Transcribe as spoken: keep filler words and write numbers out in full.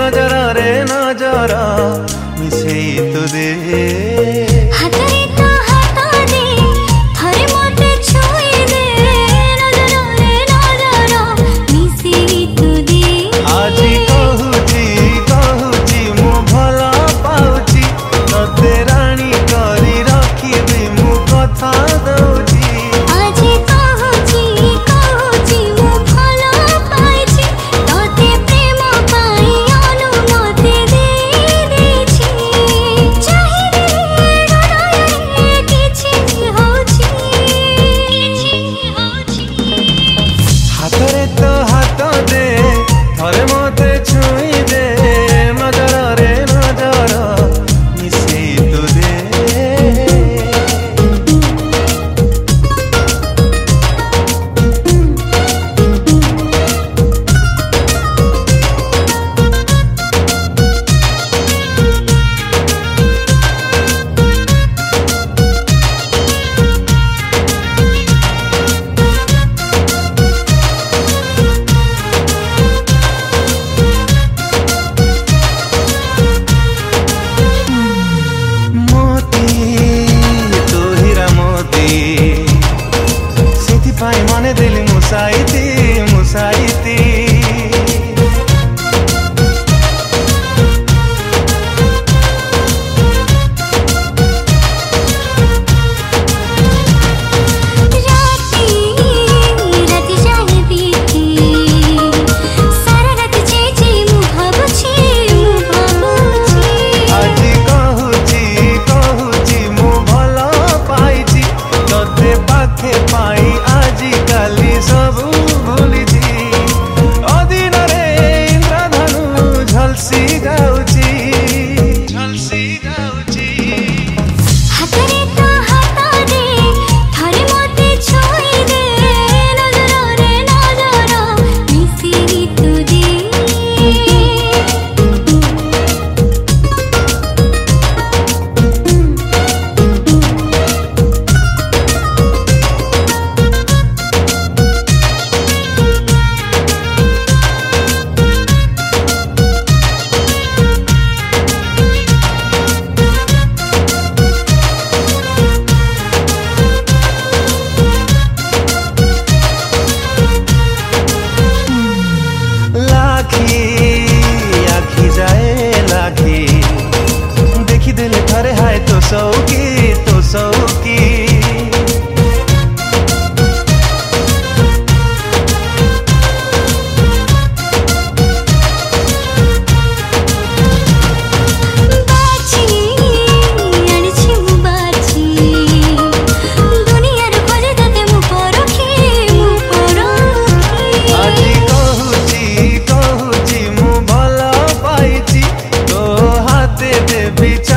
नजर रे नजर मिसेई तो दे हातरे तो हाथ दे थरे मते छुई दे नजर रे नजर मिसेई तो दे आजी कहूची कहूची मु भला पाउची तते रानी करी रखिबी मु कथा दउची आजी कहूची कहूची मु भला पाइची तते प्रेम पाई अनुमति दे देची चाहिए हृदय किछि होची किछि होची हातरे तो हाथ दे थरे मते छुई दे नजर रे नजर मिसेई तो दे पाई मने दिली मुसाइती मुसाइती राती राती जाए बीती सारा रात चेची मु भाबुची मु भाबुची आजी कहूची कहूची मु भला पाइची तते पाखे पाई आजी काली सबू भूलिची अदिन रे इंद्रधनु झलसी गाउची झलसी गाउची हातरे तो हाथ दे थरे मते छुई दे नजर रे नजर मिसेई तो दे लाखी आखी जाए लाखी देखी दिले थरे हाय तो सौकी तो सौकी बाची आनिछि मु बाची दुनियार खोजे तते मु परखी मु परखी आजी कहूची कहूची मु भला पाइची तो हाथे देबी